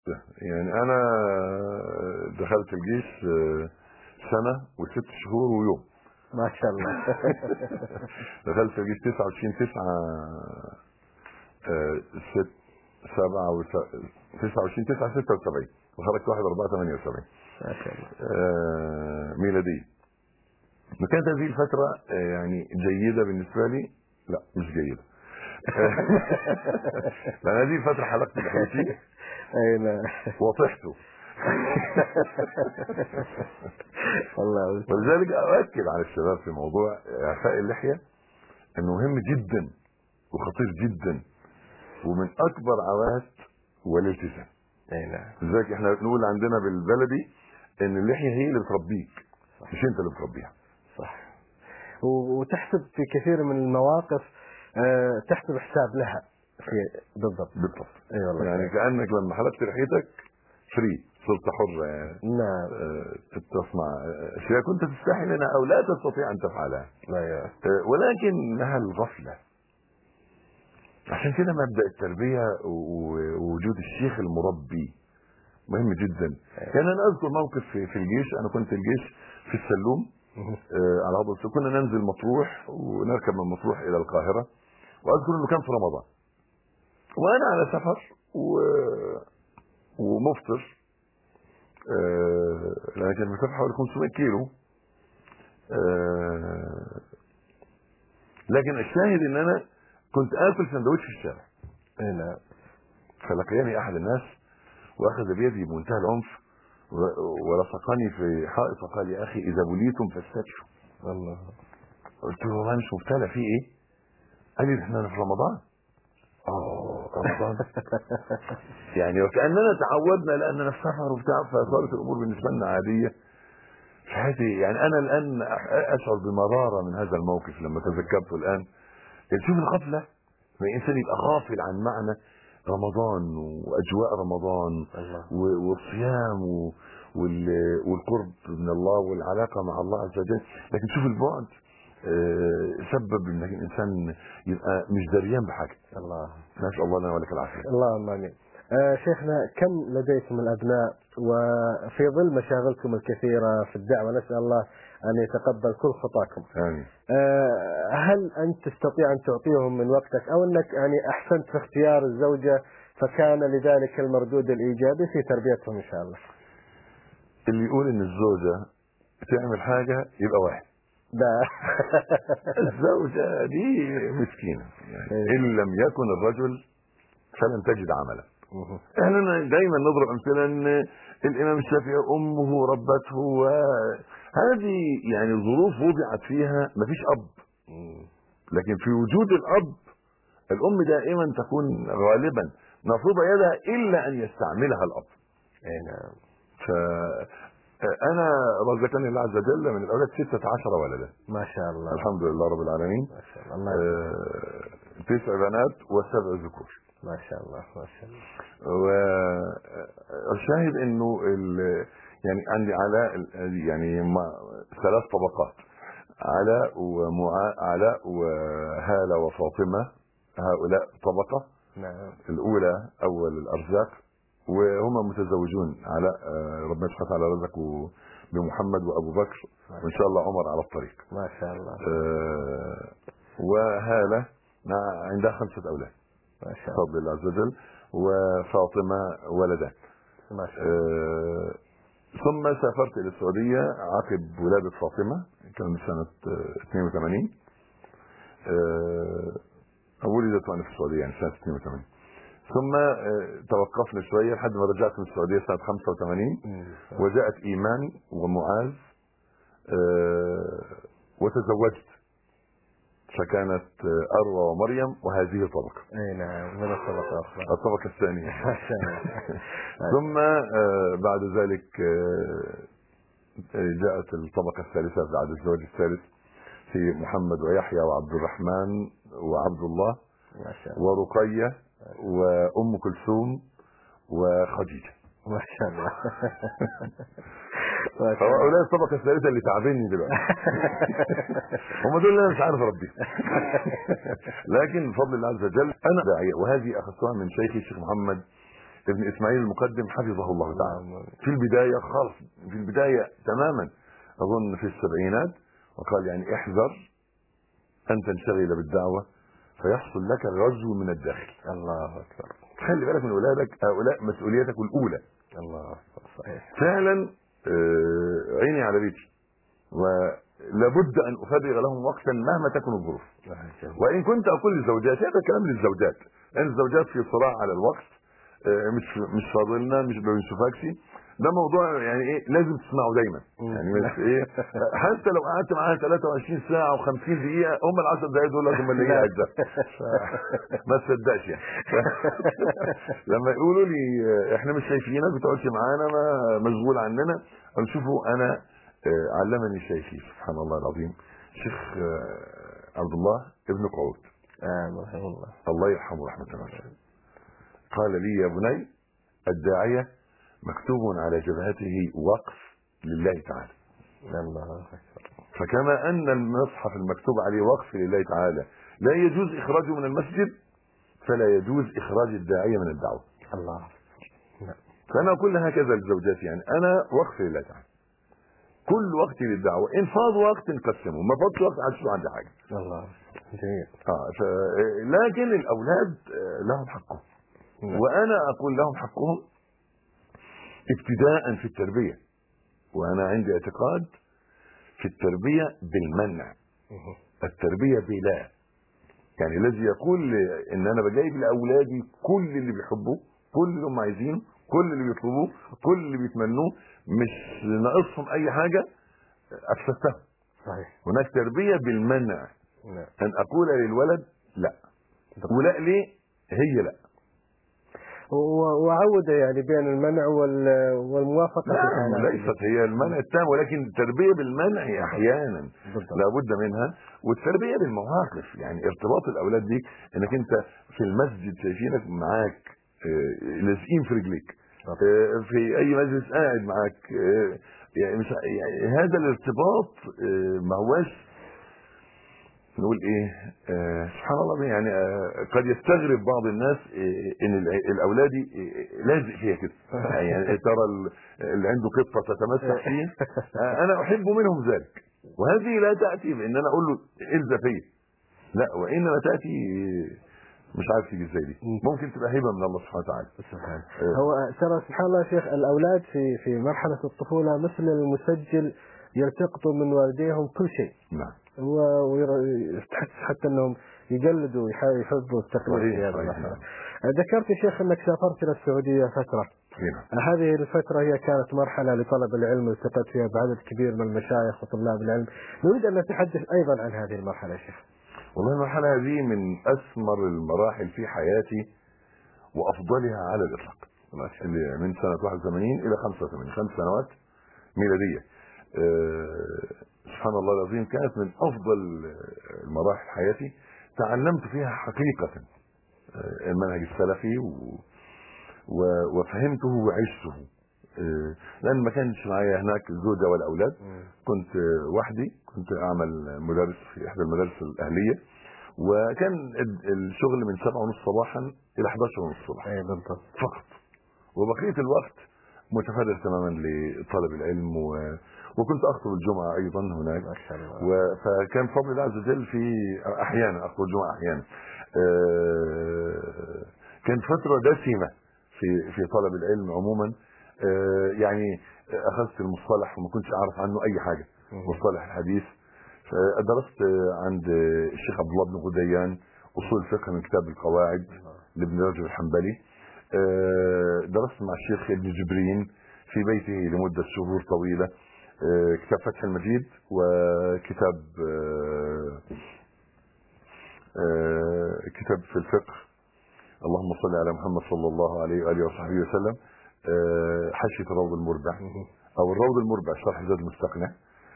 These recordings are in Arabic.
يعني انا دخلت الجيش سنة و6 شهور ويوم. ما شاء الله. دخلت الجيش 29/9/76 وخرجت 1/4/78 ما شاء الله. ميلادية. وكانت هذه الفترة يعني جيدة بالنسبة لي؟ لا مش جيدة. لأن هذه الفترة حلقت لحيتي اي نعم. وطحته. الله. ولذلك أؤكد على الشباب في موضوع إعفاء اللحية إنه مهم جدا وخطير جدا ومن أكبر عوائق والالتزام. اي نعم. لذلك احنا بنقول عندنا بالبلدي إن اللحية هي اللي بتربيك مش أنت اللي بتربيها. صح. وتحسب في كثير من المواقف تحسب حساب لها في بالضبط. بالضبط. اي والله. يعني كأنك لما حلقت لحيتك فري صرت حر يعني. نعم. تصنع اشياء كنت تستحي منها او لا تستطيع ان تفعلها. ايوه. ولكنها الغفله. عشان كده مبدا التربيه ووجود الشيخ المربي مهم جدا. يعني انا اذكر موقف في الجيش. انا كنت الجيش في السلوم على هضبة السلوم. كنا ننزل مطروح ونركب من مطروح الى القاهره. واذكر انه كان في رمضان وانا على سفر ومفطر لأن كان مسافة حوالي 500 كيلو. لكن الشاهد ان انا كنت اكل سندوتش في الشارع. نعم. فلقياني احد الناس واخذ بيدي بمنتهى العنف ولصقني في حائط وقال يا اخي اذا بليتم فاستكشوا. الله. قلت له انا مش مبتلى في ايه؟ قال لي احنا في رمضان. رمضان. يعني وكأننا تعودنا لأننا في سفر وبتاع فصارت الأمور بالنسبة لنا عادية. فهذه يعني أنا الآن أشعر بمرارة من هذا الموقف لما تذكرته الآن. شوف الغفلة الإنسان يبقى غافل عن معنى رمضان وأجواء رمضان والصيام والقرب من الله والعلاقة مع الله عز وجل. لكن شوف البعد سبب ان الانسان يبقى مش دريان بحاجه. الله. نسال الله لنا ولك العافيه. اللهم امين. شيخنا كم لديكم الابناء وفي ظل مشاغلكم الكثيره في الدعوه نسال الله ان يتقبل كل خطاكم. امين. هل انت تستطيع ان تعطيهم من وقتك او انك يعني احسنت في اختيار الزوجه فكان لذلك المردود الايجابي في تربيتهم ان شاء الله؟ اللي يقول ان الزوجه تعمل حاجه يبقى واحد. ده الزوجة دي مسكينة يعني إن لم يكن الرجل فلن تجد عملا. احنا دايما نضرب أمثلة ان الإمام الشافعي أمه ربته هذه يعني ظروف وضعت فيها مفيش أب. لكن في وجود الأب الأم دائما تكون غالبا نصب يدها إلا أن يستعملها الأب. نعم. أنا رزقني الله عز وجل من الأولاد 16 ولدا. ما شاء الله. الحمد لله رب العالمين. ما شاء الله. 9 بنات و7 ذكور. ما شاء الله. ما شاء الله. والشاهد إنه يعني عندي علاء يعني 3 طبقات. علاء وهالة وفاطمة هؤلاء طبقة. نعم. الأولى أول الأرزاق وهم متزوجون. علاء ربنا سبحانه وتعالى رزقه بمحمد وابو بكر وان شاء الله عمر على الطريق. ما شاء الله. وهالة عندها 5 اولاد ما شاء الله بفضل الله عز وجل وفاطمة ولدان. ما شاء الله. ثم سافرت الى السعودية عقب ولادة فاطمة كان سنة 82. ولدت وانا في السعودية يعني سنة 82. ثم توقفنا شوية لحد ما رجعت من السعودية سنة 85 وجاءت إيمان ومعاذ وتزوجت فكانت أروى ومريم وهذه طبقة. اي نعم. من الطبقة أخرى. الطبقة الثانية. ما شاء الله. ثم بعد ذلك جاءت الطبقة الثالثة بعد الزواج الثالث في محمد ويحيى وعبد الرحمن وعبد الله ورقية وأم كلثوم وخديجة. ما شاء الله. هؤلاء الطبقة الثالثة اللي تعبني دلوقتي. هم دول اللي انا مش عارف اربيهم. لكن بفضل الله عز وجل انا داعية وهذه اخذتها من شيخي الشيخ محمد ابن اسماعيل المقدم حفظه الله تعالى في البدايه خالص، في البدايه تماما اظن في السبعينات، وقال يعني احذر ان تنشغل بالدعوه فيحصل لك غزو من الداخل. الله اكبر. خلي بالك من اولادك، هؤلاء مسؤوليتك الاولى. الله اكبر. صحيح فعلا عيني على بيتي، ولابد ان افرغ لهم وقتا مهما تكن الظروف. وان كنت اقول للزوجات، هذا كلام للزوجات، لان الزوجات في صراع على الوقت، مش فاضلنا، مش بنشوفكش، ده موضوع يعني ايه لازم تسمعه دايما. يعني مش ايه، حتى لو قعدت معاها 23 ساعه و50 دقيقه، هم ال10 دقائق دول لازم اللي هي عايزاه. ما تصدقش يعني. لما يقولوا لي احنا مش شايفينك ما بتقعدش معانا، ما مشغول عننا، قال شوفوا انا علمني شيخي سبحان الله العظيم شيخ عبد الله ابن قعود رحمه الله، الله يرحمه رحمه الله، قال لي يا بني الداعية مكتوب على جبهته وقف لله تعالى. الله اكبر. فكما ان المصحف المكتوب عليه وقف لله تعالى لا يجوز اخراجه من المسجد، فلا يجوز اخراج الداعية من الدعوة. الله. فانا اقول هكذا للزوجات، يعني انا وقف لله تعالى، كل وقتي للدعوة، ان فاض وقت نقسمه، ما فاضش وقت عشان عندي حاجة. الله جميل. لكن الاولاد لهم حقهم، وانا اقول لهم حقهم ابتداء في التربية، وانا عندي اعتقاد في التربية بالمنع، التربية بلا، يعني الذي يقول ان انا بجايب لاولادي كل اللي بيحبوه، كل اللي هم عايزينه، كل اللي بيطلبوه، كل اللي بيتمنوه، مش ناقصهم اي حاجة، افسدتها. صحيح. هناك تربية بالمنع، ان اقول للولد لا، ولا ليه هي لا، وعودة يعني بين المنع والموافقة. لا ليست هي المنع التام، ولكن التربية بالمنع احيانا لابد منها، والتربية بالمواقف، يعني ارتباط الاولاد بيك، انك انت في المسجد شايفينك معاك لازقين في رجليك، في اي مجلس قاعد معاك، يعني مش يعني هذا الارتباط ما هواش نقول ايه، سبحان الله، يعني قد يستغرب بعض الناس ان الاولادي لازق فيها كده، يعني ترى اللي عنده قطه تتمسح فيه، انا احب منهم ذلك، وهذه لا تاتي بان انا اقول له الزق فيا، لا، وانما تاتي مش عارف تيجي ازاي دي، ممكن تبقى هبه من الله سبحانه وتعالى. هو ترى سبحان الله يا شيخ، الاولاد في مرحله الطفوله مثل المسجل يلتقطوا من والديهم كل شيء. نعم. وتحس حتى انهم يقلدوا يحبوا التقليد في هذا المرحله. ذكرت يا شيخ انك سافرت الى السعوديه فتره. هذه الفتره هي كانت مرحله لطلب العلم والتقيت فيها بعدد كبير من المشايخ وطلاب العلم. نريد ان نتحدث ايضا عن هذه المرحله يا شيخ. والله المرحله هذه من اثمر المراحل في حياتي وافضلها على الاطلاق، من سنه 81 الى 85، 5 سنوات ميلاديه. سبحان الله العظيم، كانت من افضل المراحل حياتي، تعلمت فيها حقيقة المنهج السلفي وفهمته وعشته، لان ما كانش معايا هناك زوجة ولا اولاد، كنت وحدي، كنت اعمل مدرس في احدى المدارس الاهلية، وكان الشغل من 7:30 صباحا الى 11:30 صباحا فقط، وبقية الوقت متفرغ تماما لطلب العلم، وكنت اخطب الجمعة ايضا هناك، فكان فضل الله عز وجل في احيانا اخطب الجمعة احيانا. كانت فترة دسمة في طلب العلم عموما، يعني اخذت المصطلح وما كنتش اعرف عنه اي حاجة، مصطلح الحديث، درست عند الشيخ عبد الله بن غديان اصول الفقه من كتاب القواعد لابن رجب الحنبلي، درست مع الشيخ ابن جبرين في بيته لمدة شهور طويلة كتاب فتح المجيد، وكتاب كتاب في الفقه اللهم صل على محمد صلى الله عليه وآله وصحبه وسلم، حاشية الروض المربع او الروض المربع شرح زاد المستقنع.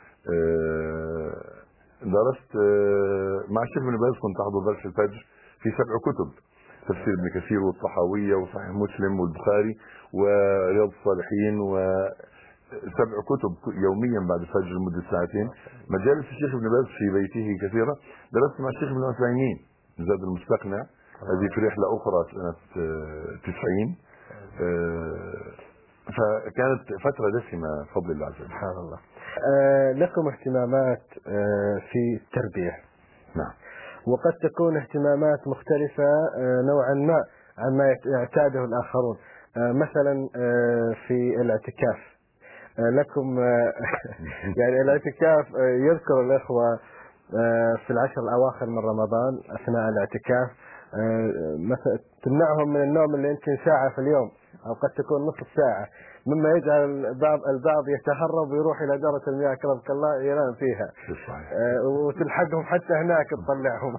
درست مع الشيخ ابن باز، كنت احضر درس الفجر في 7 كتب، تفسير ابن كثير والطحاوية وصحيح مسلم والبخاري ورياض الصالحين، و7 كتب يوميا بعد الفجر لمدة 2 ساعات. مجالس الشيخ ابن باز في بيته كثيرة. درست مع الشيخ ابن عثيمين زاد المستقنع، هذه في رحلة أخرى سنة 90 فكانت فترة دسمة بفضل الله عز وجل. سبحان الله. لكم اهتمامات في التربية. نعم. وقد تكون اهتمامات مختلفة نوعا ما عما يعتاده الآخرون. مثلا في الاعتكاف لكم يعني الاعتكاف يذكر الإخوة في العشر الأواخر من رمضان أثناء الاعتكاف مثلا تمنعهم من النوم اللي يمكن ساعة في اليوم أو قد تكون نصف ساعة، مما يجعل البعض يتهرب ويروح إلى دورة المياه كرمك الله ينام فيها. وتلحقهم حتى هناك تطلعهم.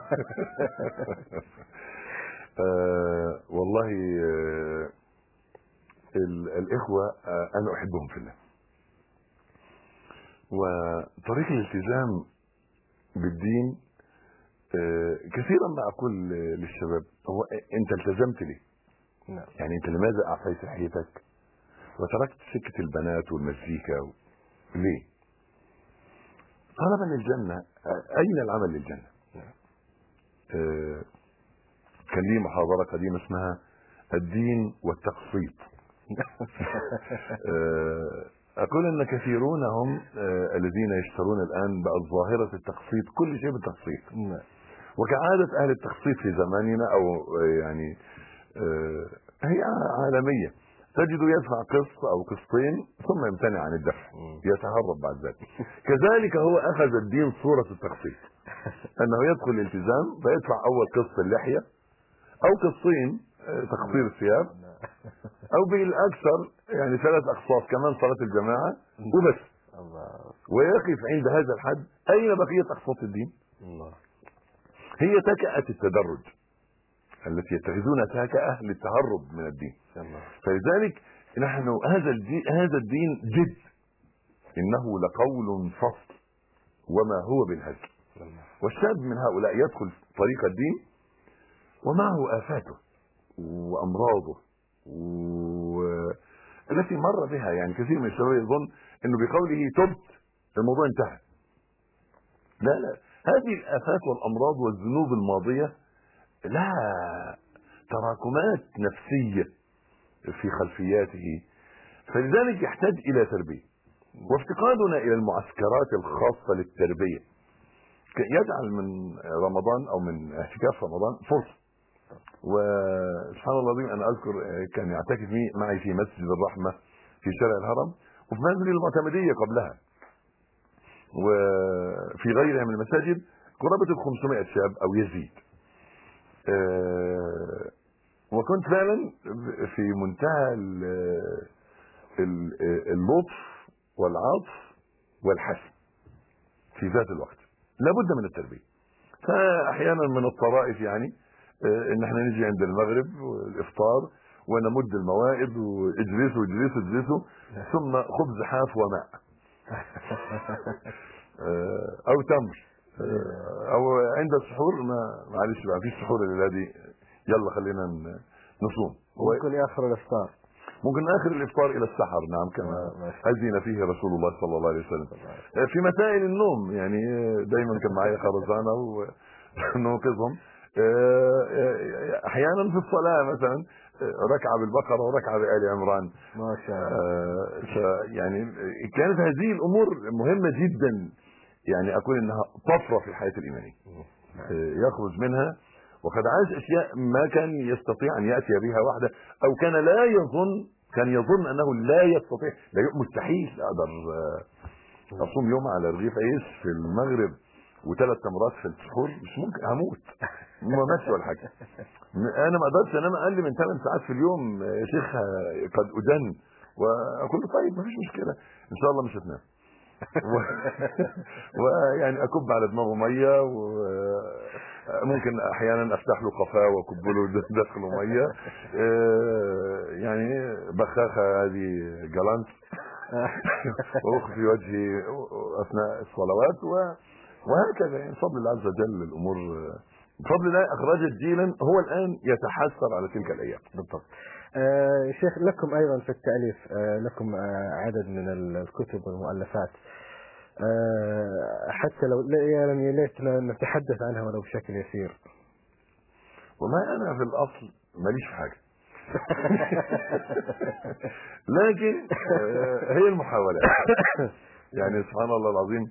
والله الإخوة أنا أحبهم في الله، وطريق الالتزام بالدين كثيرا ما أقول للشباب هو أنت التزمت ليه؟ يعني أنت لماذا أعطيت حياتك وتركت سكة البنات والمزيكا ليه؟ طلبا للجنة. أين العمل للجنة؟ كان لي محاضرة قديمة اسمها الدين والتقسيط. أقول أن كثيرون هم الذين يشترون الآن بقى ظاهرة التقسيط، كل شيء بالتقسيط. وكعادة أهل التقسيط في زماننا أو يعني هي عالمية، تجد يدفع قسط أو قسطين ثم يمتنع عن الدفع، يتهرب بعد ذلك. كذلك هو أخذ الدين صورة التقسيط، أنه يدخل الالتزام فيدفع أول قسط اللحية أو قسطين تقصير الثياب أو بالأكثر يعني 3 أقساط كمان صلاة الجماعة وبس، ويقف عند هذا الحد. أين بقية أقساط الدين؟ هي تكأة التدرج التي يتخذونها تكأة للتهرب من الدين. فلذلك نحن هذا الدين جد، إنه لقول فصل وما هو بالهزل. والشاب من هؤلاء يدخل طريق الدين ومعه آفاته وأمراضه التي مر بها. يعني كثير من الشباب يظن انه بقوله تبت الموضوع انتهى. لا، هذه الآفات والأمراض والذنوب الماضية لها تراكمات نفسية في خلفياته، فلذلك يحتاج إلى تربية. وافتقادنا إلى المعسكرات الخاصة للتربية يجعل من رمضان أو من اعتكاف رمضان فرصة. وسبحان الله العظيم أنا أذكر كان يعتكف معي في مسجد الرحمة في شارع الهرم، وفي مسجد المعتمدية قبلها، وفي غيرها من المساجد قرابة 500 شاب أو يزيد. وكنت فعلا في منتهى اللطف والعطف والحسن في ذات الوقت. لابد من التربية. فأحيانا من الطرائف يعني ان احنا نيجي عند المغرب والافطار ونمد الموائد واجلسوا ثم خبز حاف وماء او تمر او عند السحور معلش بقى في سحور الليله يلا خلينا نصوم. ممكن ياخر الافطار، ممكن اخر الافطار الى السحر. نعم، كما اذن فيه رسول الله صلى الله عليه وسلم. في مسائل النوم يعني دايما كان معايا خرزانه ونوقظهم. احيانا في الصلاه مثلا ركعه بالبقره وركعه بآل عمران ما شاء الله. يعني كانت هذه الامور مهمه جدا، يعني اقول انها طفره في الحياه الايمانيه يخرج منها، وقد عاش اشياء ما كان يستطيع ان ياتي بها وحده، او كان يظن انه لا يستطيع، لا مستحيل اقدر اصوم يوم على رغيف عيش في المغرب و3 تمرات في السحور، مش ممكن، هموت ما ماشي ولا حاجه. انا ما اقدرش انام اقل من 8 ساعات في اليوم يا شيخ قد ادن. واقول له طيب ما فيش مشكله ان شاء الله مش هتنام. ويعني اكب على دماغه ميه، وممكن احيانا افتح له قفاه واكب له داخله ميه، يعني بخاخه هذه جلانت واخفي وجهي اثناء الصلوات وهكذا. يعني بفضل الله عز وجل الامور بفضل الله اخرجت جيلا هو الان يتحسر على تلك الايام. بالضبط. شيخ لكم ايضا في التاليف لكم عدد من الكتب والمؤلفات، حتى لو يا ليت نتحدث عنها ولو بشكل يسير. والله انا في الاصل ماليش في حاجه، لكن هي المحاولات. يعني سبحان الله العظيم،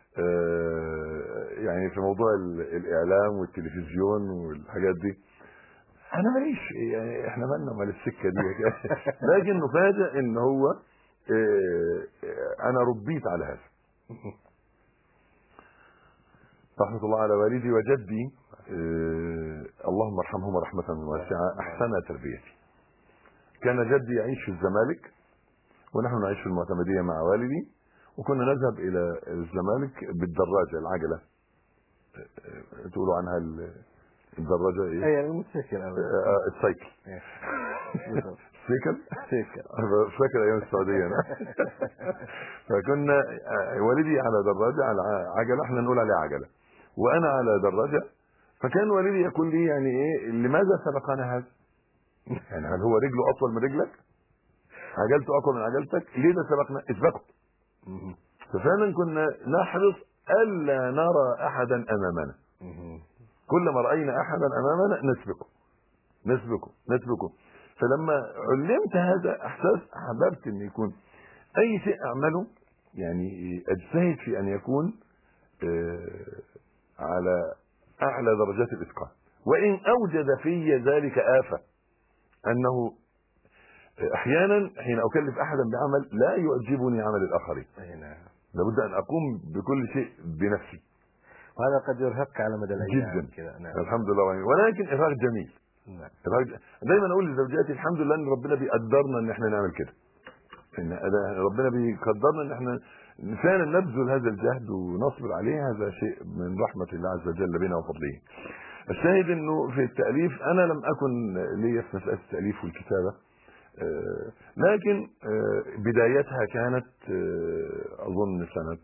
يعني في موضوع الاعلام والتلفزيون والحاجات دي انا ماليش، يعني احنا مالنا مال السكه دي. لكن نفاجئ ان هو انا ربيت على هذا. رحمه الله على والدي وجدي، اللهم ارحمهما رحمه واسعه، احسن تربيتي. كان جدي يعيش في الزمالك ونحن نعيش في المعتمديه مع والدي، وكنا نذهب الى الزمالك بالدراجه، العجله تقولوا عنها الدراجه ايه؟ اي الموتوسيكل. السايكل. سيكل فاكر ايام السعوديه انا. فكنا والدي على دراجه، على عجله، احنا نقول عليها عجله، وانا على دراجه. فكان والدي يقول لي يعني ايه، لماذا سبقنا هذا؟ يعني هل هو رجله اطول من رجلك؟ عجلته اقوى من عجلتك؟ ليه ده سبقنا؟ اسبقه. ففعلا كنا نحرص الا نرى احدا امامنا. كلما راينا احدا امامنا نسبقه. فلما علمت هذا احساس، حببت ان يكون اي شيء اعمله يعني اجتهد في ان يكون على اعلى درجات الاتقان، وان اوجد في ذلك آفة انه احيانا حين اكلف احدا بعمل لا يعجبني عمل الاخرين، لابد ان اقوم بكل شيء بنفسي، وهذا قد يرهقك على مدى الايام جدا كذا. نعم. الحمد لله، ولكن ارهاق جميل. نعم. دايما اقول لزوجاتي الحمد لله ان ربنا بيقدرنا ان احنا نعمل كده، ان ربنا بيقدرنا ان احنا فعلا نبذل هذا الجهد ونصبر عليه. هذا شيء من رحمه الله عز وجل بنا وفضله. الشاهد انه في التاليف انا لم اكن لي في مساله التاليف والكتابه، لكن بدايتها كانت اظن سنه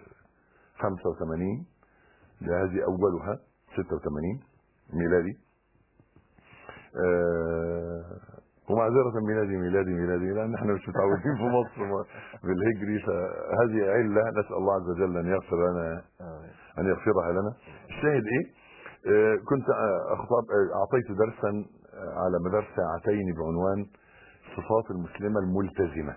85، هذه اولها 86 ميلادي. ومعذرة ميلادي لان احنا مش متعودين في مصر بالهجري، فهذه علة نسأل الله عز وجل ان يغفر لنا، ان يغفرها لنا. الشاهد ايه، كنت اعطيت درسا على مدار ساعتين بعنوان صفات المسلمة الملتزمة،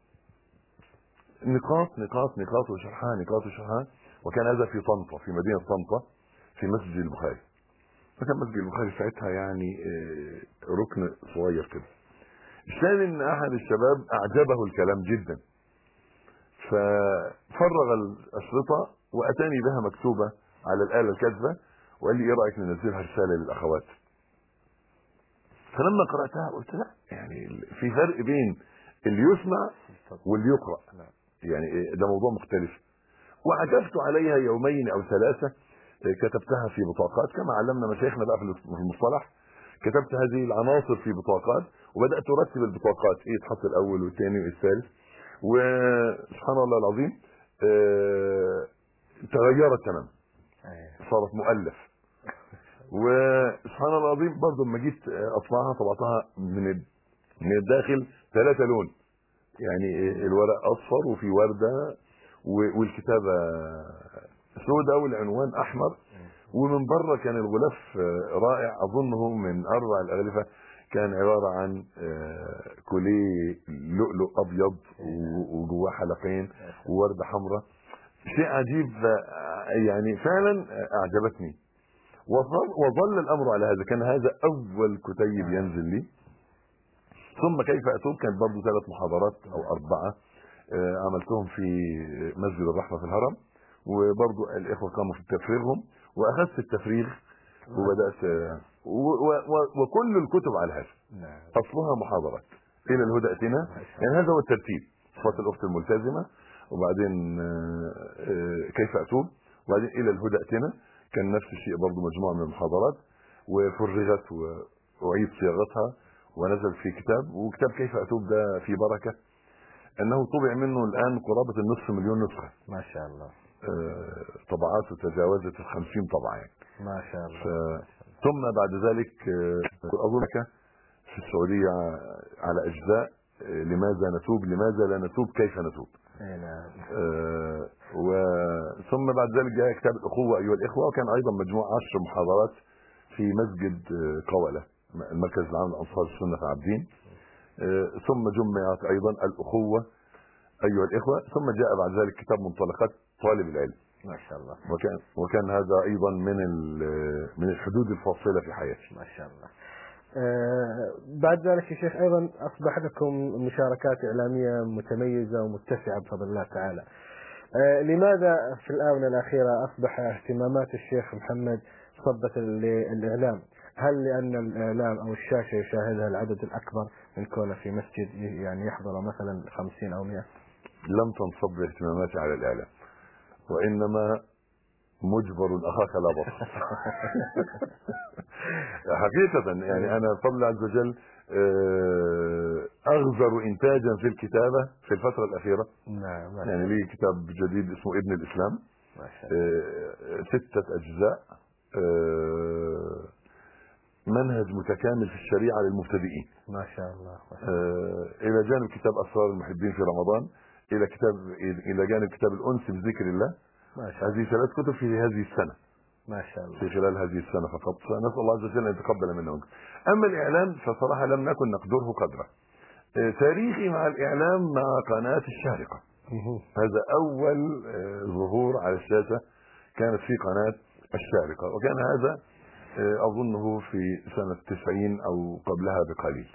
نقاط وشرحها، وكان هذا في طنطا، في مدينة طنطا، في مسجد البخاري. فكان مسجد البخاري ساعتها يعني ركن صغير كده. الشاهد ان احد الشباب اعجبه الكلام جدا، ففرغ الاشرطه واتاني بها مكتوبه على الاله الكاذبه، وقال لي ايه رايك ننزلها رساله للاخوات؟ فلما قراتها قلت لا، يعني في فرق بين اللي يسمع واللي يقرا، يعني ده موضوع مختلف. وعكفت عليها يومين او ثلاثه، كتبتها في بطاقات كما علمنا مشايخنا بقى في المصطلح. كتبت هذه العناصر في بطاقات، وبدات ارتب البطاقات، ايه يتحط الاول والثاني والثالث. وسبحان الله العظيم تغيرت تماما، صارت مؤلف. وسبحان الله العظيم برضه لما جيت اطبعها، طبعتها من الداخل 3 لون، يعني الورق اصفر وفي ورده، والكتابه سوداء والعنوان احمر، ومن بره كان الغلاف رائع، اظنه من اروع الاغلفه، كان عباره عن كوليه لؤلؤ ابيض وجواه حلقين وورده حمراء، شيء عجيب. يعني فعلا اعجبتني، وظل الامر على هذا. كان هذا اول كتيب ينزل لي. ثم كيف اتوب كانت برضه 3 محاضرات او 4 عملتهم في مسجد الرحمه في الهرم، وبرضه الاخوه قاموا في تفريغهم، واخذت التفريغ وبدات وكل الكتب على هذا اصلها محاضرات الى الهدى اتنا. يعني هذا هو الترتيب: صفات الاخت الملتزمه، وبعدين كيف اتوب، وبعدين الى الهدى اتنا. كان نفس الشيء برضه مجموعه من المحاضرات، وفرغت واعيد صياغتها ونزل في كتاب. وكتاب كيف اتوب ده في بركه، انه طبع منه الان قرابه ال500,000 نسخه، ما شاء الله. طبعاته تجاوزت 50 طبعه يعني، ما شاء الله. ثم بعد ذلك اظن في السعوديه على اجزاء: لماذا نتوب، لماذا لا نتوب، كيف نتوب. نعم. ثم بعد ذلك جاء كتاب الاخوه ايها الاخوه، وكان ايضا مجموع 10 محاضرات في مسجد قولة المركز العام لأنصار السنة في عابدين. ثم جمعت أيضا الأخوة أيها الإخوة. ثم جاء بعد ذلك كتاب منطلقات طالب العلم. ما شاء الله. وكان هذا أيضا من الحدود الفاصلة في حياتي. ما شاء الله. بعد ذلك يا شيخ أيضا أصبح لكم مشاركات إعلامية متميزة ومتسعة بفضل الله تعالى. لماذا في الآونة الأخيرة أصبح اهتمامات الشيخ محمد صبت للإعلام؟ هل لأن الإعلام أو الشاشة يشاهدها العدد الأكبر من كونه في مسجد يعني يحضر مثلا 50 أو 100؟ لم تنصب اهتماماتي على الإعلام، وإنما مجبر أخاك لا بطل. حقيقة يعني أنا بفضل الله عز وجل أغزر إنتاجا في الكتابة في الفترة الأخيرة. نعم. يعني لي كتاب جديد اسمه ابن الإسلام، ما شاء الله. 6 أجزاء، منهج متكامل في الشريعة للمبتدئين. ما شاء الله. إلى جانب كتاب أسرار المحبين في رمضان، إلى جانب كتاب الأنس بذكر الله. ما شاء الله. هذه 3 كتب في هذه السنة. ما شاء الله. في خلال هذه السنة فقط، فنسأل الله عز وجل أن يتقبل منا ومنكم. أما الإعلام فصراحة لم نكن نقدره قدره. تاريخي مع الإعلام مع قناة الشارقة. هذا أول ظهور على الشاشة كانت في قناة الشارقة، وكان هذا أظنه في سنة 90 أو قبلها بقليل.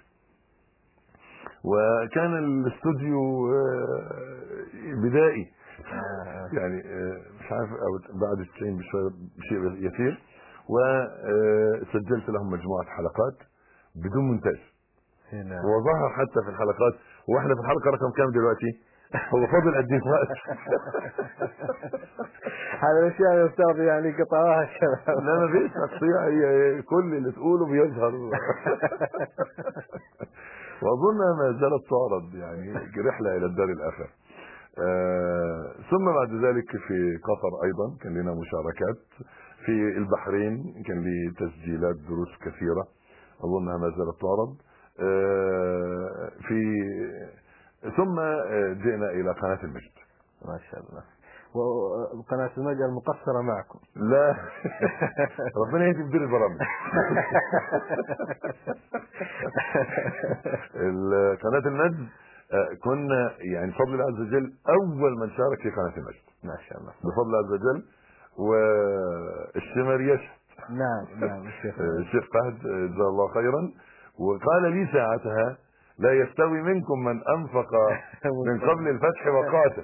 وكان الاستوديو بدائي، يعني مش عارف أو بعد 90 بشيء يسير، وسجلت لهم مجموعة حلقات بدون مونتاج. وظهر حتى في الحلقات، واحنا في الحلقة رقم كام دلوقتي؟ هو فاضل قد ايه وقت؟ هذا الاشياء يا استاذ يعني قطعوها الشباب. لا ما فيش تقطيع، هي كل اللي تقوله بيظهر. واظنها ما زالت تعرض يعني رحلة الى الدار الاخرة. ثم بعد ذلك في قطر ايضا كان لنا مشاركات، في البحرين كان لي تسجيلات دروس كثيرة اظنها ما زالت تعرض. ثم جئنا الى قناة المجد. ما شاء الله. وقناة المجد المقصرة معكم؟ لا ربنا يهدي مدير البرامج. قناة المجد كنا يعني بفضل الله عز وجل اول من شارك في قناة المجد. ما شاء الله بفضل الله عز وجل. والشمر يشهد. نعم الشيخ فهد جزاه الله خيرا، وقال لي ساعتها لا يستوي منكم من انفق من قبل الفتح وقاتل.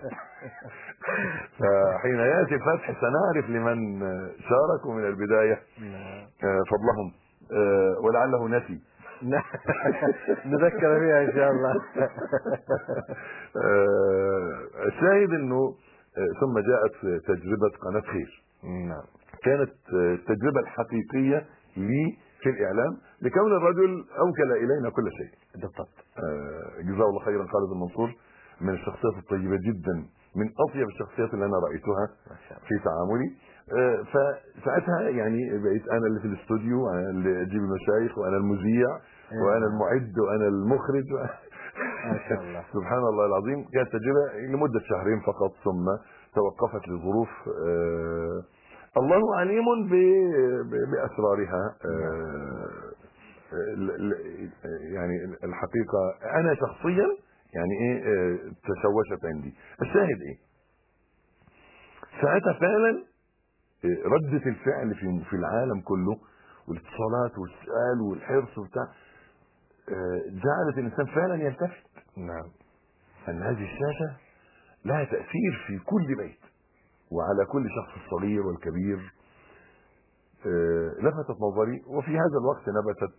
فحين ياتي الفتح سنعرف لمن شاركوا من البدايه فضلهم، ولعله نسي. نذكر فيها ان شاء الله. الشاهد انه ثم جاءت تجربه قناه خير. كانت التجربه الحقيقيه لي في الاعلام، لكون الرجل اوكل الينا كل شيء. بالضبط. جزاه الله خيرا. خالد المنصور من الشخصيات الطيبه جدا، من اطيب الشخصيات اللي انا رايتها في تعاملي. فساعتها يعني بقيت انا اللي في الاستوديو، انا اللي اجيب المشايخ، وانا المذيع، وانا المعد، وانا المخرج. ما شاء الله. سبحان الله العظيم. كانت تجربه لمده 2 شهر فقط، ثم توقفت لظروف الله عليم باسرارها. يعني الحقيقه انا شخصيا يعني ايه تشوشت عندي. الشاهد ايه؟ ساعتها فعلا ردة الفعل في العالم كله، والاتصالات والسؤال والحرص وبتاع، جعلت الانسان فعلا يلتفت. نعم. ان هذه الشاشة لها تأثير في كل بيت وعلى كل شخص الصغير والكبير. لفتت نظري، وفي هذا الوقت نبتت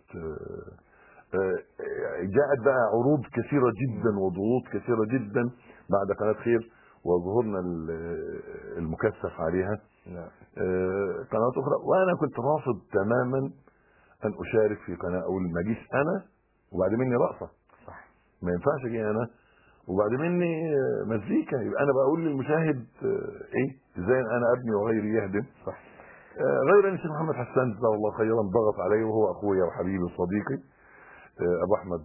جاءت بقى عروض كثيرة جدا وضغوط كثيرة جدا بعد قناة خير، وظهورنا المكثف عليها قناة أخرى. وأنا كنت رافض تماما أن أشارك في قناة، أو ما اجيش أنا وبعد مني رقصة. صح. ما ينفعش أجي أنا وبعد مني مزيكا، يبقى أنا بقول للمشاهد إيه إزاي أنا أبني وغيري يهدم. صح. غير أن الشيخ محمد حسان جزاه الله خيرا ضغط علي، وهو أخويا وحبيبي وصديقي أبو أحمد،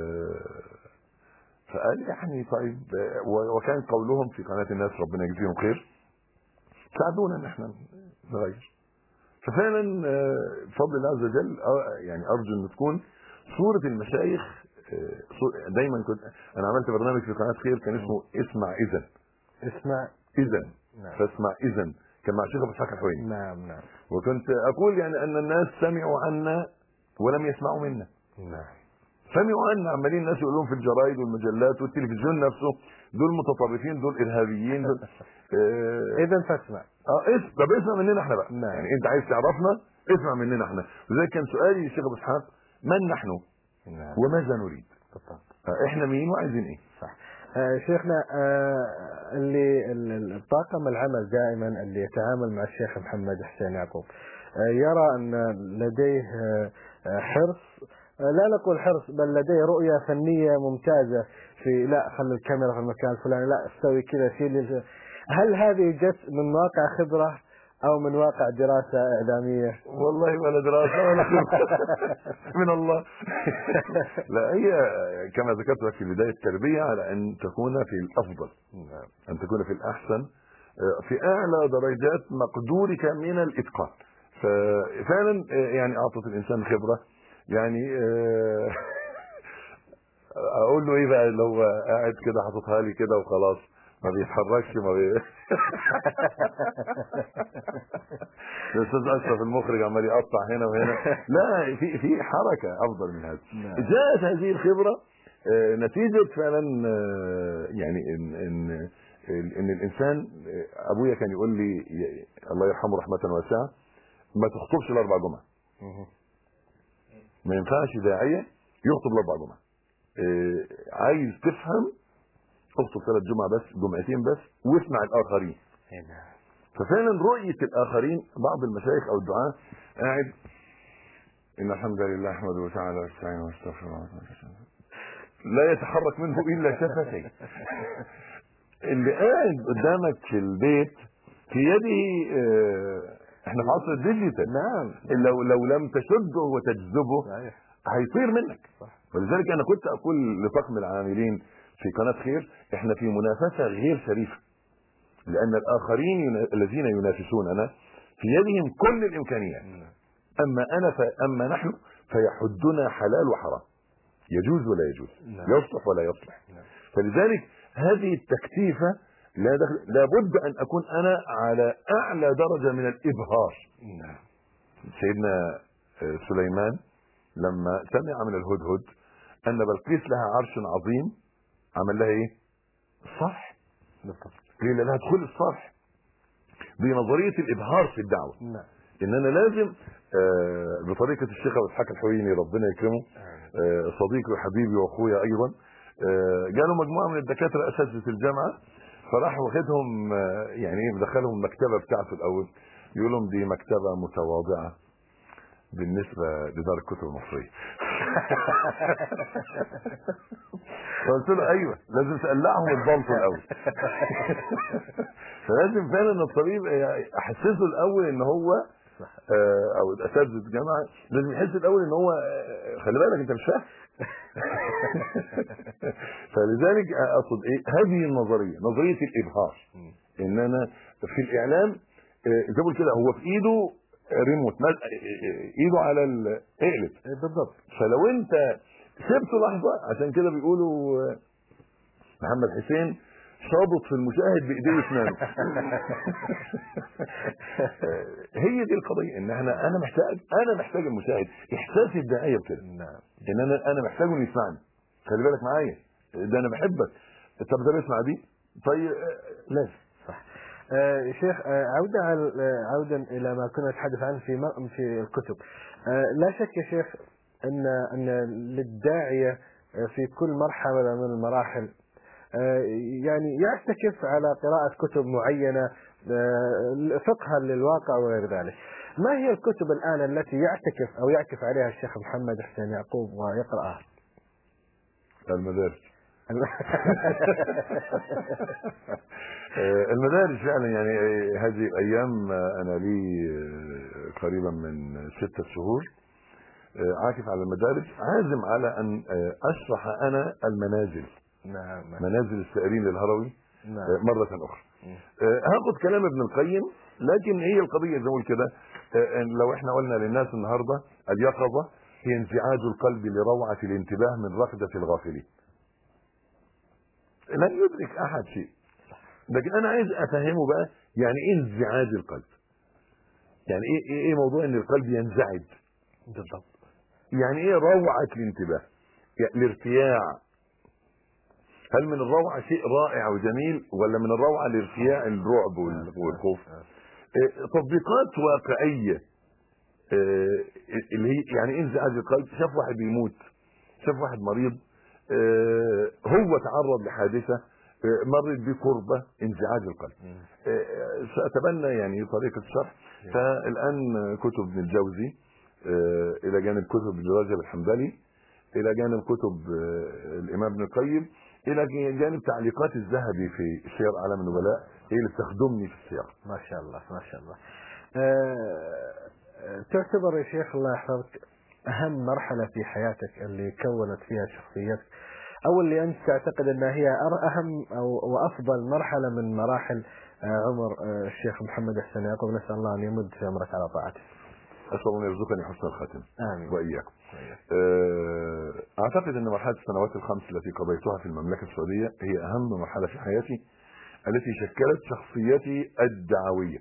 فقال يعني طيب، وكان قولهم في قناة الناس ربنا يجزيهم خير، ساعدونا ان احنا نغير. ففعلا بفضل الله عز وجل يعني ارجو ان تكون صوره المشايخ. دايما كنت انا عملت برنامج في قناه خير كان اسمه اسمع اذا فاسمع اذا، كان مع الشيخ ابو اسحاق الحويني. نعم. وكنت اقول يعني ان الناس سمعوا عنا ولم يسمعوا منا. نعم. سمعوا عنا، عمالين الناس يقولون في الجرايد والمجلات والتلفزيون نفسه دول متطرفين، دول ارهابيين، دول اذا فاسمع. طب اسمع مننا احنا بقى. نعم. يعني انت عايز تعرفنا، اسمع مننا احنا. وذلك كان سؤالي للشيخ ابو اسحاق: من نحن؟ نعم. وماذا نريد؟ احنا مين وعايزين ايه؟ صح. شيخنا، اللي الطاقم العمل دائما اللي يتعامل مع الشيخ محمد حسين يعقوب يرى ان لديه حرص، لا نقول حرص، بل لديه رؤية فنية ممتازة في لا خلي الكاميرا في المكان الفلاني، لا استوي كذا شيل. هل هذه جت من واقع خبرة او من واقع دراسة اعلامية؟ والله ولا دراسة ولا خبرة من الله. لا، هي كما ذكرت لك في بداية التربية على ان تكون في الافضل، ان تكون في الاحسن، في اعلى درجات مقدورك من الاتقان. ففعلا يعني اعطت الانسان خبرة. يعني اقول له ايه بقى لو قاعد كده حاططها لي كده وخلاص ما بيتحركش الاستاذ اشرف المخرج عمال يقطع هنا وهنا. لا، في حركه افضل من هذا. جاءت هذه الخبره نتيجه فعلا يعني ان الانسان. ابويا كان يقول لي الله يرحمه رحمه واسعه: ما تخطبش الاربع جمعه. ما ينفعش داعيه يخطب الاربع جمعه. عايز تفهم اخطب 3 جمعة بس، جمعتين بس، واسمع الاخرين. ففعلا رؤية الاخرين. بعض المشايخ او الدعاة قاعد: ان الحمد لله احمده تعالى واستعينه واستغفره لا يتحرك منه الا شفتيه. اللي قاعد قدامك في البيت في يده احنا في عصر الديجيتال. نعم. لو لم تشده وتجذبه هيطير منك. ولذلك انا كنت اقول لطاقم العاملين في قناة خير: احنا في منافسة غير شريفة، لان الاخرين الذين ينافسوننا في يدهم كل الامكانيات، اما نحن فيحدنا حلال وحرام، يجوز ولا يجوز، يصلح ولا يصلح. فلذلك هذه التكتيفة لابد ان اكون انا على اعلى درجة من الابهار. سيدنا سليمان لما سمع من الهدهد ان بلقيس لها عرش عظيم عمل لها ايه؟ الصرح. قيل لها ادخلي الصرح. بنظريه الابهار في الدعوه. ان انا لازم بطريقه الشيخ ابو اسحاق الحويني ربنا يكرمه، صديقي وحبيبي واخويا ايضا، جاله مجموعه من الدكاتره اساتذه الجامعه، فراح واخدهم يعني ايه، مدخلهم المكتبه بتاعته الاول، يقول لهم دي مكتبه متواضعه بالنسبه لدار الكتب المصريه. قلت له ايوه، لازم تقلعهم البلطو الاول. فلازم فعلا الطبيب احسسه الاول ان هو او اساتذه الجامعه لازم يحس الاول ان هو خلي بالك انت مش فاهم. فلذلك اقصد ايه هذه النظريه، نظريه الابهار. ان انا في الاعلام زي ما كده هو في ايده ريموت، ايده على اقلب بالضبط. فلو انت سبته لحظه، عشان كده بيقولوا محمد حسين شابط في المشاهد بايديه واسنانه. هي دي القضيه، ان انا محتاج المشاهد احساس الداعيه بكده. ان انا محتاجه انه يسمعني. خلي بالك معايا، ده انا بحبك. طب ده بيسمع دي، طيب لازم. صح. شيخ، عودا الى ما كنا نتحدث عنه في الكتب. لا شك يا شيخ ان للداعيه في كل مرحله من المراحل يعني يعتكف على قراءة كتب معينة فقها للواقع وغير ذلك. ما هي الكتب الآن التي يعكف عليها الشيخ محمد حسين يعقوب ويقرأها؟ المدارس. المدارس فعلا. يعني هذه الأيام أنا لي قريبا من 6 شهور عاكف على المدارس، عازم على أن أشرح أنا المنازل. منازل السائرين للهروي مرة أخرى. هاخد كلام ابن القيم، لكن هي القضية زي ما قلت كده لو احنا قلنا للناس النهارده اليقظه هي انزعاج القلب لروعه الانتباه من ركضه الغافلين، لن يدرك احد شيء. لكن انا عايز افهمه بقى يعني ايه انزعاج القلب، يعني ايه موضوع ان القلب ينزعج بالضبط، يعني ايه روعه الانتباه، يعني الارتياع. هل من الروعه شيء رائع وجميل، ولا من الروعه الارتياع الرعب والخوف؟ تطبيقات واقعيه اللي هي يعني ايه انزعاج القلب. شاف واحد بيموت، شاف واحد مريض، هو تعرض لحادثه مرت بكربه، انزعاج القلب. سأتبنى يعني طريقه الشرح. فالان كتب ابن الجوزي الى جانب كتب ابن رجب الحنبلي، الى جانب كتب الامام ابن القيم، الى جانب تعليقات الذهبي في سير اعلام النبلاء هي اللي بتخدمني في السياق. ما شاء الله ما شاء الله. تعتبر يا شيخ الله يحفظك اهم مرحله في حياتك اللي كونت فيها شخصيتك، او اللي انت تعتقد انها هي اهم او وافضل مرحله من مراحل عمر الشيخ محمد حسين يعقوب؟ نسال الله ان يمد في عمرك على طاعته. اسال الله ان يرزقني حسن الخاتم. امين. واياكم. اعتقد ان مرحله السنوات الخمس التي قضيتها في المملكه السعوديه هي اهم مرحله في حياتي، التي شكلت شخصيتي الدعويه،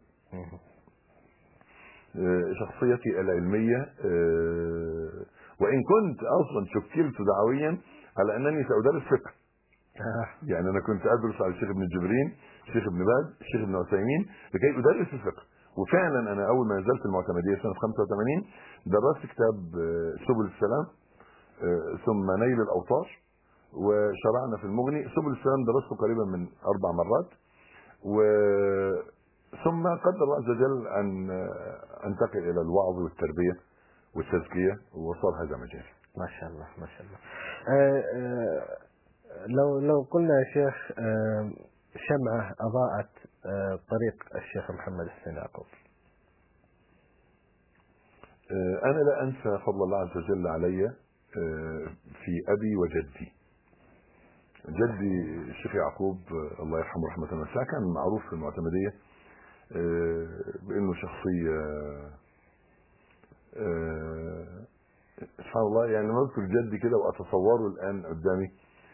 شخصيتي العلميه. وان كنت اصلا شكلت دعويا على انني سادرس فقه. يعني انا كنت ادرس على الشيخ ابن جبرين، الشيخ ابن باز، الشيخ ابن عثيمين لكي ادرس الفقه. وفعلا انا اول ما نزلت المعتمديه سنه 85 درست كتاب سبل السلام، ثم نيل الاوطار، وشرعنا في المغني. سبل السلام درسته قريبا من 4 مرات، ثم قدر الله عز وجل ان انتقل الى الوعظ والتربيه والتزكيه، وصار هذا مجال. ما شاء الله ما شاء الله. لو قلنا يا شيخ شمعة أضاءت طريق الشيخ محمد حسين يعقوب. أنا لا أنسى فضل الله عز وجل علي في أبي وجدي. جدي الشيخ يعقوب الله يرحمه رحمة واسعة كان معروف في المعتمدية بأنه شخصية سبحان الله. يعني لما أذكر جدي كده وأتصوره الآن قدامي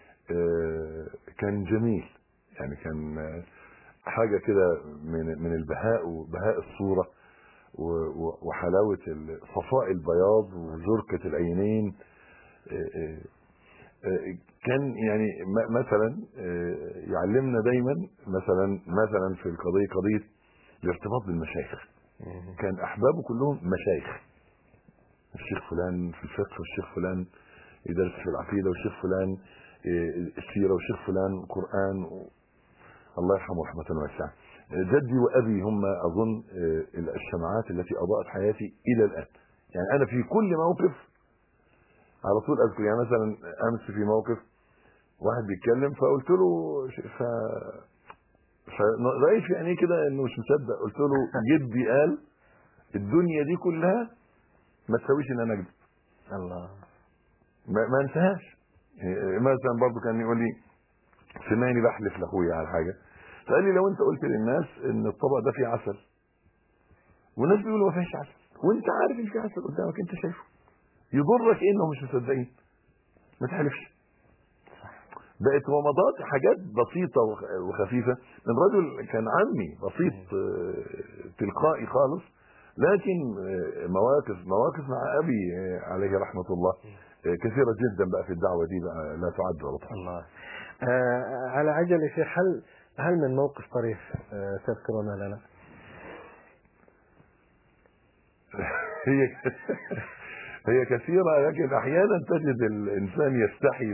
كان جميل، يعني كان حاجة كده من البهاء وبهاء الصورة وحلاوة صفاء البياض وزرقة العينين. كان يعني مثلا يعلمنا دايما مثلا في قضية الارتباط بالمشايخ. كان أحبابه كلهم مشايخ، الشيخ فلان في الفقه، والشيخ فلان يدرس في العقيدة، والشيخ فلان السيرة، والشيخ فلان قرآن. الله يرحمه رحمة واسعة. جدي وأبي هم أظن الشمعات التي أضاءت حياتي إلى الآن. يعني أنا في كل موقف على طول أذكر. يعني مثلا أمس في موقف واحد بيتكلم فقلت له رأيت في عينيه كده إنه مش مصدق. قلت له جدي قال الدنيا دي كلها ما تسويش إن أنا أكذب. الله ما انتهاش. مثلا برضه كان يقول لي سمعني بحلف لاخويا على حاجه، فقال لي لو انت قلت للناس ان الطبق ده فيه عسل والناس بيقولوا ما فيهش عسل وانت عارف ان فيه عسل قدامك انت شايفه، يضرك ايه انهم مش مصدقين؟ ما تحلفش. بقت رمضات حاجات بسيطه وخفيفه من رجل كان عمي بسيط تلقائي خالص، لكن مواقف مع ابي عليه رحمه الله كثيره جدا بقى في الدعوه دي بقى لا تعد ولا تحصى. الله. على عجل يا شيخ، هل من موقف طريف تذكرونه لنا؟ هي كثيرة، لكن أحيانا تجد الإنسان يستحي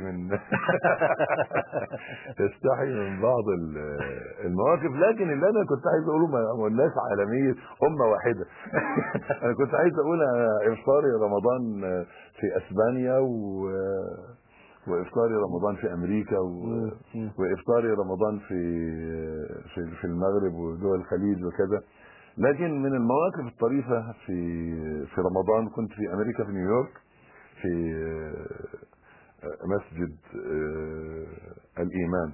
من بعض المواقف. لكن اللي أنا كنت عايز أقوله ما الناس عالمية أمة واحدة. أنا كنت عايز أقول إفطاري رمضان في أسبانيا وإفطاري رمضان في أمريكا وإفطاري رمضان في المغرب ودول الخليج وكذا. لكن من المواقف الطريفة في رمضان كنت في أمريكا في نيويورك في مسجد الإيمان.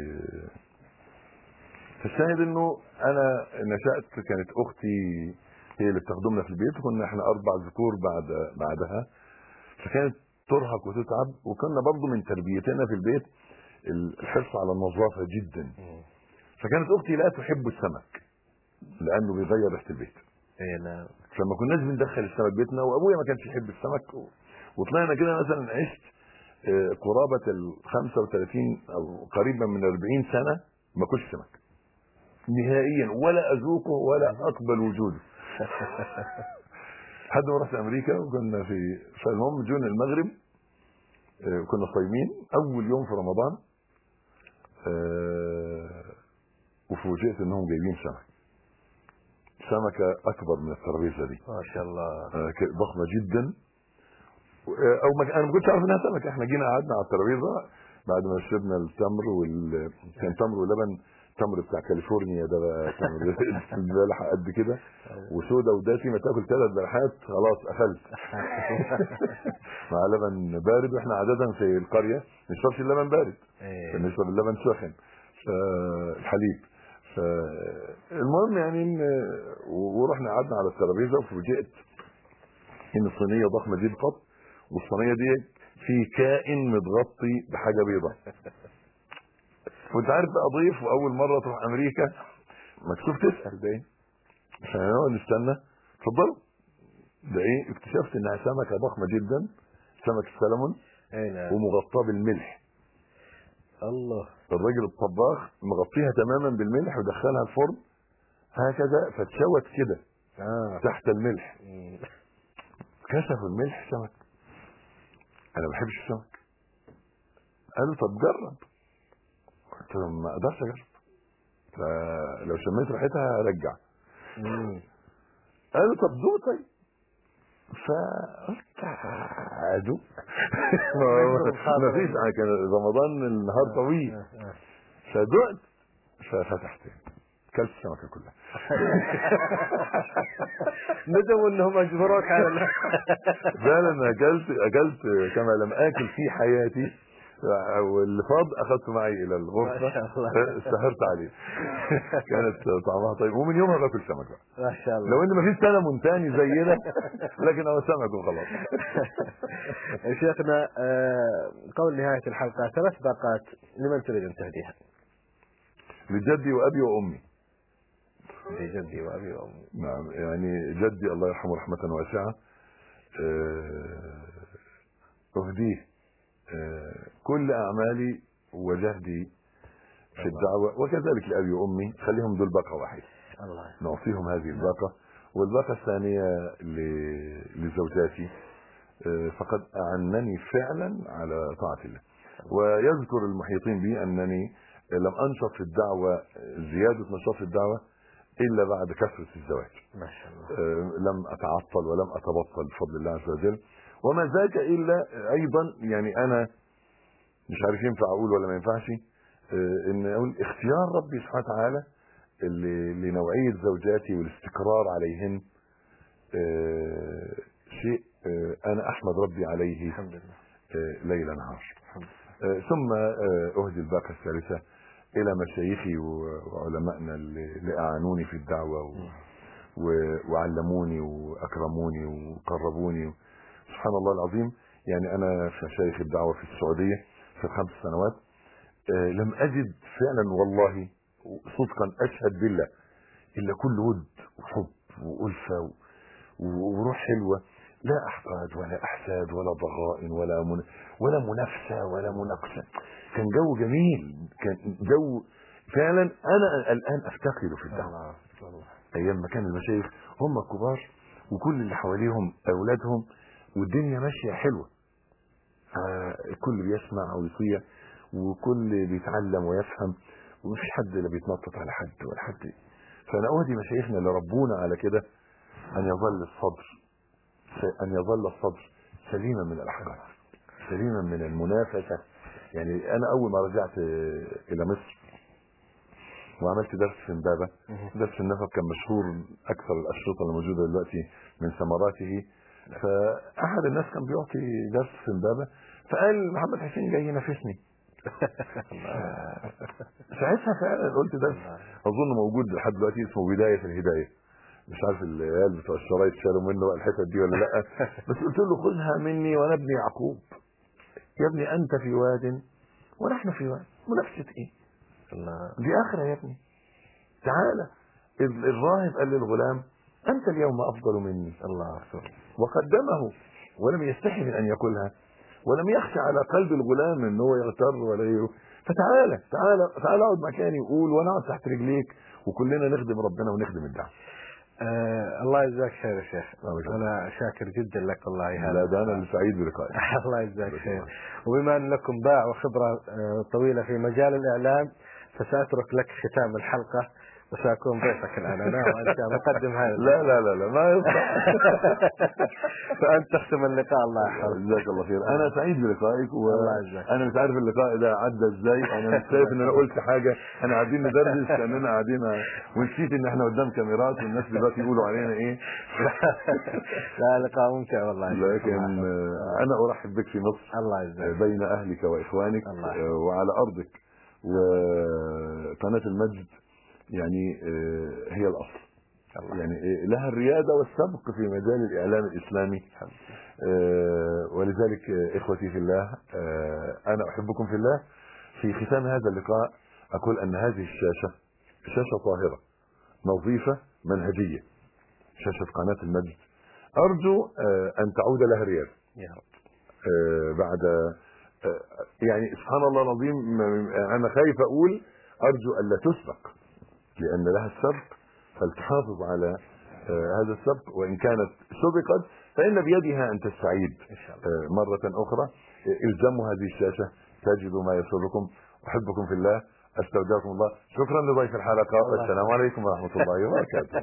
فالشاهد إنه أنا نشأت، كانت أختي هي اللي بتخدمنا في البيت، وكنا احنا 4 ذكور بعدها، فكانت ترهق وتتعب. وكنا برضو من تربيتنا في البيت الحرص على النظافه جدا. فكانت اختي لا تحب السمك لانه بيغير ريحه البيت. نعم. فما كناش بندخل السمك بيتنا، وابويا ما كانش يحب السمك، وطلعنا كده مثلا عشت قرابه ال 35 او قريبا من 40 سنه ما اكلش سمك نهائيا، ولا اذوقه ولا اقبل وجوده. لحد ما رحت امريكا وكنا فالمهم جونا المغرب، كنا صايمين اول يوم في رمضان، وفوجئت انهم جايبين سمكه اكبر من الترابيزه دي ما شاء الله، ضخمه جدا. انا ما كنتش عارف انها سمكه. احنا جينا قعدنا على الترابيزه بعد ما شربنا التمر كان تمر ولبن، تمر بتاع كاليفورنيا ده بقى، تمر البلحه قد كده وسودا ودسمه، تاكل 3 بلحات خلاص قفلت. مع لبن بارد، واحنا عاده في القريه ما نشربش اللبن بارد، بنشرب اللبن سخن الحليب. فالمهم يعني ورحنا قعدنا على الترابيزه، وفوجئت ان الصينيه ضخمه جدا، والصينيه دي في كائن متغطي بحاجه بيضاء. وانت عارف بقى ضيف واول مره تروح امريكا مكسوف تسال ده ايه، فنقعد نستنى. اتفضلوا. ده ايه؟ اكتشفت انها سمكه ضخمه جدا، سمك السلمون، ومغطاه بالملح. الله. الراجل الطباخ مغطيها تماما بالملح ودخلها الفرن هكذا، فتشوت كده تحت الملح. كشفوا الملح سمك. انا ما بحبش السمك. قالوا طب جرب. قلت لهم ما اقدرش اجرب، فلو شميت ريحتها ارجع. قالوا طب دوق طيب. فقلت ادوق. ما فيش، كان رمضان النهار طويل، فدقت ففتحت كلت السمكه كلها. ندموا انهم اجبروك على فعلا اكلت كما لم اكل في حياتي، واللي فاض اخذته معي الى الغرفه استهرت عليه. كانت طعمها طيب، ومن يومها باكل سمك بقى. ما شاء الله. لو ان مفيش سلمون تاني زينا، لكن هو سمك وخلاص. شيخنا، قول نهايه الحلقه 3 باقات لمن تريد ان تهديها؟ لجدي وابي وامي. لجدي وابي وامي. نعم، يعني جدي الله يرحمه رحمه واسعه، اهديه كل اعمالي وجهدي في الدعوه، وكذلك لابي وامي. خليهم دول باقه واحده، نعطيهم هذه الباقه. والباقه الثانيه لزوجاتي، فقد اعنني فعلا على طاعه الله. ويذكر المحيطين بي انني لم انشط في الدعوه زياده نشاط في الدعوه الا بعد كثره الزواج. ما شاء الله. لم اتعطل ولم اتبطل بفضل الله عز وجل. وما ذاك الا ايضا، يعني انا مش عارف ينفع اقول ولا ما ينفعش، ان اقول اختيار ربي سبحانه وتعالى لنوعيه زوجاتي والاستقرار عليهن شيء انا احمد ربي عليه الحمد لله ليل نهار. ثم اهدي الباقه الثالثه الى مشايخي وعلمائنا اللي اعانوني في الدعوه وعلموني واكرموني وقربوني. سبحان الله العظيم، يعني انا في مشايخ الدعوه في السعوديه في 5 سنوات لم اجد فعلا والله صدقا اشهد بالله الا كل ود وحب والفه وروح حلوه، لا احقاد ولا احساد ولا ضغائن ولا منافسه ولا مناقشه. كان جو جميل، كان جو فعلا انا الان افتقده في الدعوه. ايام ما كان المشايخ هم الكبار وكل اللي حواليهم اولادهم والدنيا ماشيه حلوه، الكل بيسمع ويطيع وكل بيتعلم ويفهم، ومفيش حد لا بيتنطط على حد ولا حد. فانا اهدي مشايخنا اللي ربونا على كده ان يظل الصدر سليما من الاحقاد، سليما من المنافسه. يعني انا اول ما رجعت الى مصر وعملت درس في امبابه، درس النفق كان مشهور اكثر الاشرطه الموجوده دلوقتي من ثمراته. فاحد الناس كان بيعطي درس في امبابه، فقال محمد حسين جاي ينافسني. ساعتها فعلا قلت درس اظن موجود لحد دلوقتي اسمه بدايه الهدايه، مش عارف العيال بتوع الشرايط شالوا منه بقى الحتت دي ولا لا، بس قلت له خذها مني وانا ابن يعقوب، يا ابني انت في واد ونحن في واد، منافسه ايه؟ دي اخره يا ابني، تعالى. الراهب قال للغلام انت اليوم افضل مني، الله اكبر، وقدمه ولم يستحي من ان يقولها، ولم يخشى على قلب الغلام ان هو يغتر ولا غيره. فتعالى تعالى اقعد مكاني وقول وانا اقعد تحت رجليك وكلنا نخدم ربنا ونخدم الدعوه. الله يجزاك خير يا شيخ، انا شاكر جدا لك والله. لا ده انا اللي سعيد بلقائك. الله يجزاك خير. وبما ان لكم باع وخبره طويله في مجال الاعلام، فساترك لك ختام الحلقه وسأكون ضيفك الآن أنا وأنت مقدم هذا. لا ما يصح. فأنت تختم اللقاء. الله يحفظك. جزاك الله خير. أنا سعيد بلقائك، وأنا مش عارف اللقاء ده عدى إزاي. أنا مش شايف إن أنا قلت حاجة. أنا قاعدين ندردش كأننا قاعدين ونسيت إن إحنا قدام كاميرات والناس دلوقتي يقولوا علينا إيه. لا لقاء ممتع والله. لكن أنا أرحب بك في مصر. الله يجزاك. بين أهلك وإخوانك وعلى أرضك. وقناة المجد يعني هي الأصل، يعني لها الريادة والسبق في مجال الإعلام الإسلامي. ولذلك إخوتي في الله، أنا أحبكم في الله. في ختام هذا اللقاء أقول أن هذه الشاشة شاشة طاهرة نظيفة منهجية، شاشة قناة المجد، أرجو أن تعود لها الريادة يا رب. بعد يعني سبحان الله العظيم، أنا خايف أقول أرجو ألا تسبق، لأن لها السبق، فلتحافظ على هذا السبق، وإن كانت سبقت فإن بيدها أن تستعيد مرة أخرى. الزموا هذه الشاشة تجدوا ما يسركم. أحبكم في الله، أستودعكم الله. شكرا لضيف الحلقة، والسلام عليكم ورحمة الله وبركاته.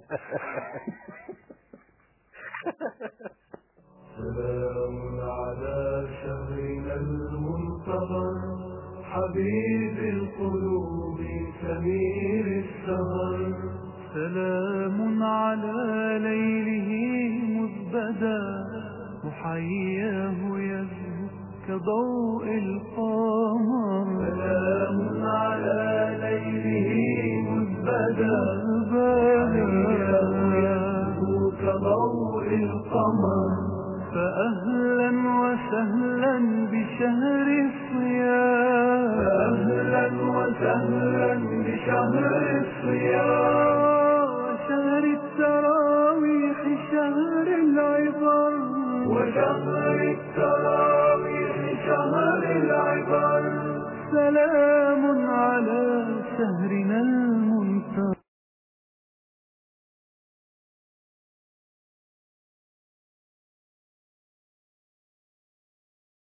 سلام على شهرنا المنتظر، حبيب القلوب سمير السهر. سلام على ليله مزبدا، محياه يزهو كضوء القمر. سلام على ليله مزبدا، محياه يزهو كضوء القمر. فأهلا وسهلا بشهر الصيام، فأهلا وسهلا بشهر الصيام، شهر التراويح شهر العبر، وشهر التراويح شهر العبر. سلام على شهرنا